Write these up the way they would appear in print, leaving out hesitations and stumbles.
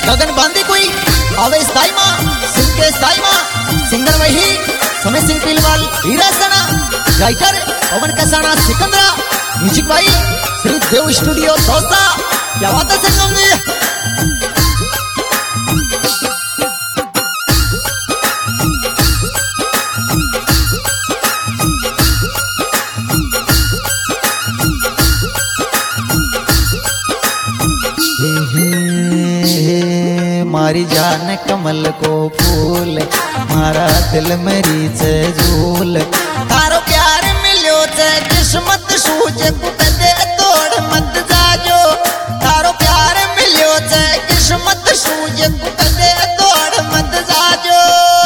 गगन बांधी कोई आवे स्थाई माँ सिंह के स्थाई माँ सिंगर वही समय सिंह पिलवाल हीरा सना राइटर पवन कसाना सिकंदरा म्यूजिक भाई श्री देव स्टूडियो दोस्ता। क्या बात है संगम जी। मारी जान कमल को फूल मारा दिल मेरी से झूल तारो प्यार मिलो से किस्मत सूझ दे तोड़ मत जाजो तारो प्यार मिलो से किस्मत सूझ दे तोड़ मत जाजो।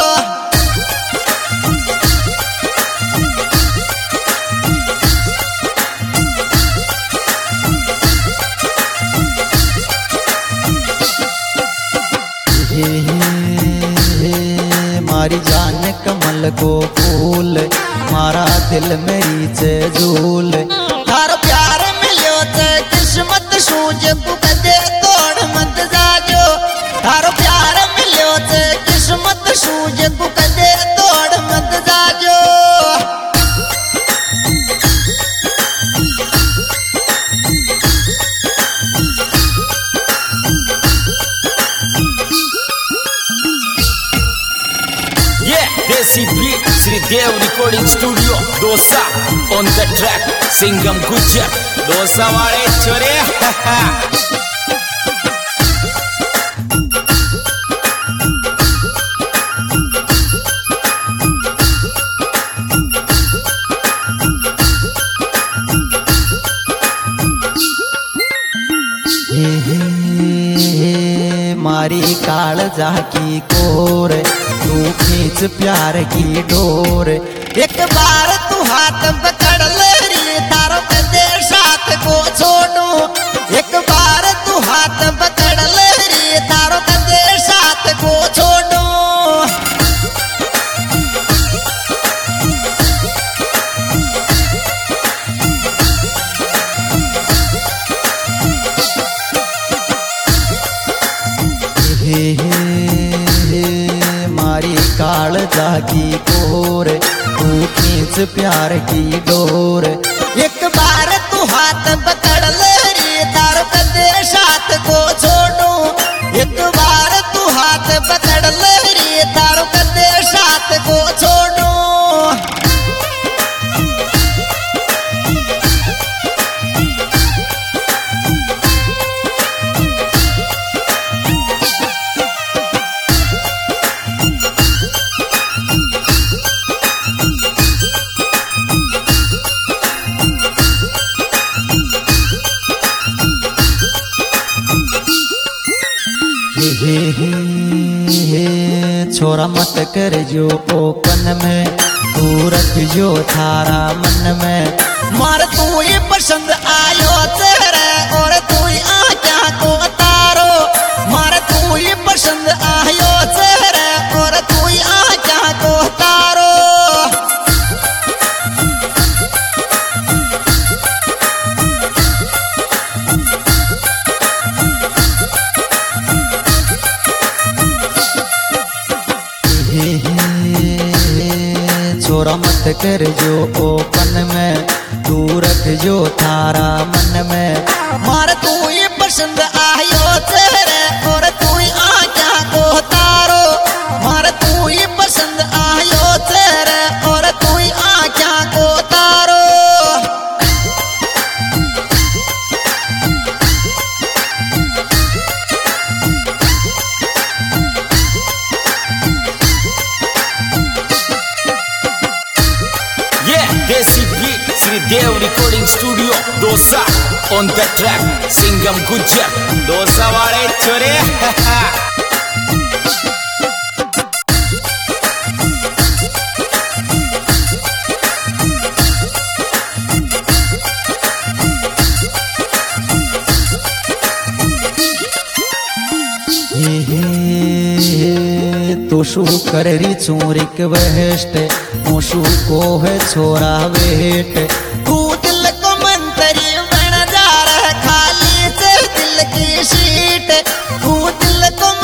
मारी जान कमल को फूल मारा दिल मेरी से झूल तारो प्यार मिलो से किस्मत सूझ दे तोड़ मत जाजो तारो प्यार मिलो से किस्मत सूझ दे तोड़ मत जाजो। Desi Beat, Sri Dev Recording Studio, Dosa on the track, Singham Gujar, Dosa वाले छोरे। मारी काल जाकी कोर तू खींच प्यार की डोर एक बार तू हाथ पकड़ ले रे तारो कदे साथ को छोड़ो एक बार तू हाथ पकड़ ले रे तारो कदे साथ को छोड़ो। मारी काल जागी कोर तू खींच प्यार की डोर एक बार तू हाथ पकड़ ले रे तारो कदे साथ को छोड़ो एक बार तू हाथ पकड़ ले रे तारो कदे साथ को छोड़ो। छोरा मत कर जो ओपन में तू रख जो थारा मन में मार तू ही पसंद आयो तेरे और तू ही आँखों को तारो मार तू ही पसंद आयो तेरे और तू ही आँखों को तारो। छोरा मत कर जो ओपन में तू रख जो थारा मन में मार तू ही पसंद आयो तेरे और तू ही आँखों को तारो मार तू ही पसंद आयो तेरे और तू ही आँखों को तारो। Desi Beat, Sri Dev Recording Studio, Dosa on the track, Singham Gujar, Dosa वाले छोरे। तो शू करी चूरिक वेस्ट मोशू को है छोरा वेट तू दिल को मंत्री बन जा रहा खाली से दिल की सीट तू दिल को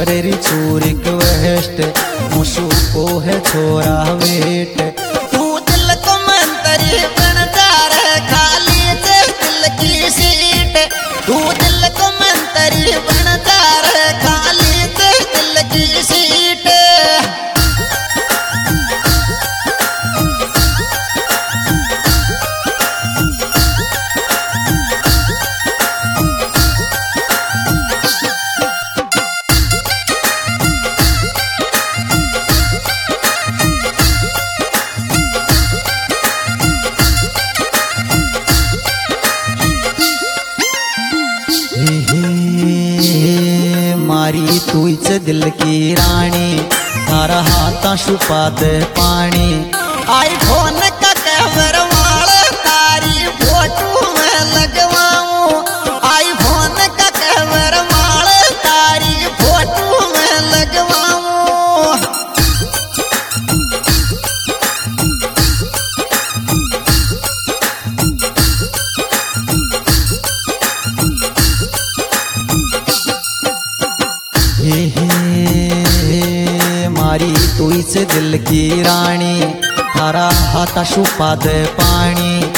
करेरी चोरी वेस्ट मुशु को है छोरा वेट तू दिल को मंत्री बनता रहे खाली से दिल की सीट तू दिल को मंत्री बनता रहे खाली से दिल की सीट मारी तुझ दिल की रानी तारा हाथा छुपा दे पानी आईफोन का कैमरा वाला तारी फोटो में लगवाऊं आईफोन का कैमरा वाला तारी फोटो में लगवाऊं मारी तुझ दिल की रानी तारा हाथा छुपा दे पानी